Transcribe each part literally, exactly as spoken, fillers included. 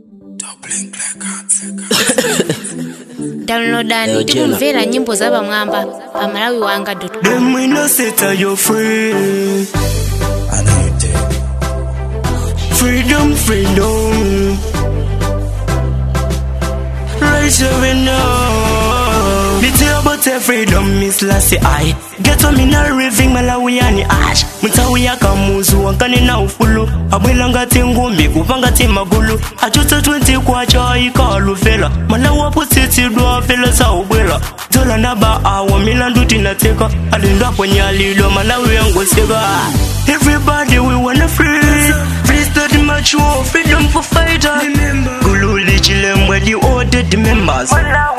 Downloadani tikumvera nyimbo za Bamwamba pa malawi wanga dot com. Them we no set you free. I know you did. Freedom, freedom. Rise up now. Me tell about a freedom, Miss Lassie. I get on me now raving Malawi ani ash. Mutawi ya kamuzu wankani na ufulu. Abwilanga tingu miku panga timagulu. Achuta twenty kwa chai kalu fela. Malawa pusiti dua fela sa ubwela. Dola naba awa milandu tinateka. Alinda kwenye alilo Malawi yangu sega. Everybody we wanna free. Free study mature, freedom for fighter. Gululi chilemwe di ordered members.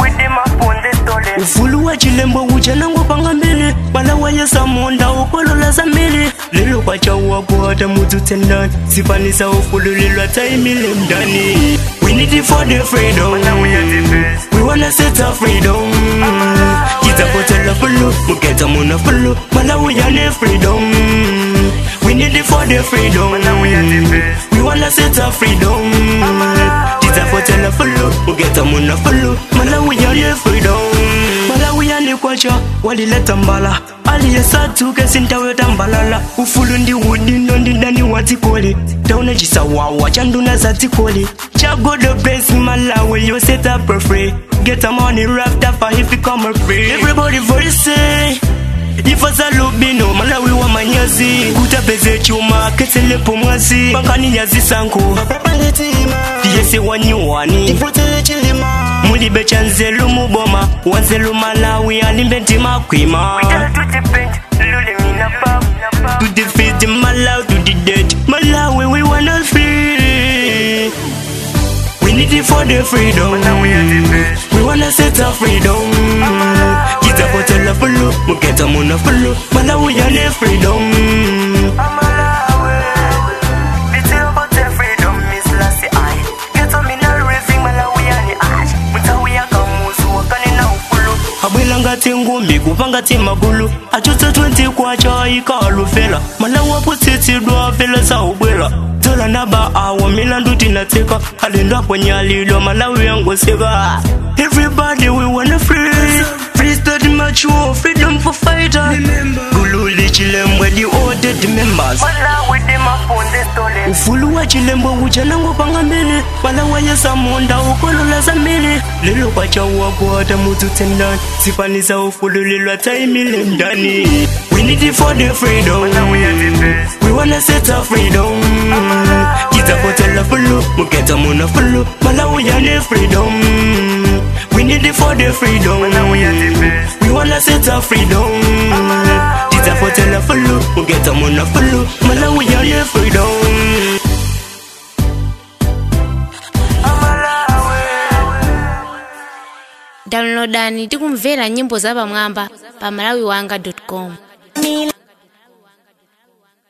Ufulu wa chilembo ujana ngopanga mbele. Wala waya samonda ukolola za mbele. Lilo kwa chawa kuhata mutu tendani. Sifanisa ufulu lilo ataimile mdani. We need it for the freedom. We wanna set our freedom. Kita potela fulu, muketa muna fulu. Malawi yane freedom. We need it for the freedom. We wanna set our freedom. Kita potela fulu, muketa muna fulu. Malawi yane freedom. Malawi yane kwacha, walileta mbala. Aliye satu kesintawe tambalala. Ufulu ndi wudi nondi ndani watikoli. Tauna jisa wawa chanduna za tikoli. Chago the best Malawi, you set up for free. Get a money wrapped up for if you come free. Everybody voice say Ifaza lubino, Malawi wa manyazi. Kuta beze chuma, ketele pomwazi. Bankani yazi sanko Fiyese wanyuwani Ifutele chilima Muli bechanzelu muboma Wanzelu Malawi alimbenti makwima To defeat the Malawi to the dead Malawi we wanna free. We need it for the freedom. We wanna set our freedom. Kita potela fulu, muketa muna fulu. Malawi yane freedom. Abwilanga tingu miku panga timagulu. Achuta twenty kwa chai kalu fela. Malawi pusiti dua fela sa ubwela. Dola naba awa milandu tinateka. Alinda kwenye alilo Malawi yangu sega. Everybody we wanna free. Free study mature, freedom for fighter. Gululi chilemwe di ordered members. Ufulu wa chilembo ujana ngopanga mbele. Wala waya samonda ukolola za mbele. Lilo kwa chawa kuhata mutu tendani. Sifanisa ufulu lilo ataimile mdani. We need it for the freedom. We wanna set our freedom. Kita potela fulu, muketa muna fulu. Malawi yane freedom. We need it for the freedom. We wanna set our freedom. Kita potela fulu, muketa muna fulu. Malawi yane freedom. Downloadani tikumvera nyimbo za Bamwamba pa malawi wanga dot com.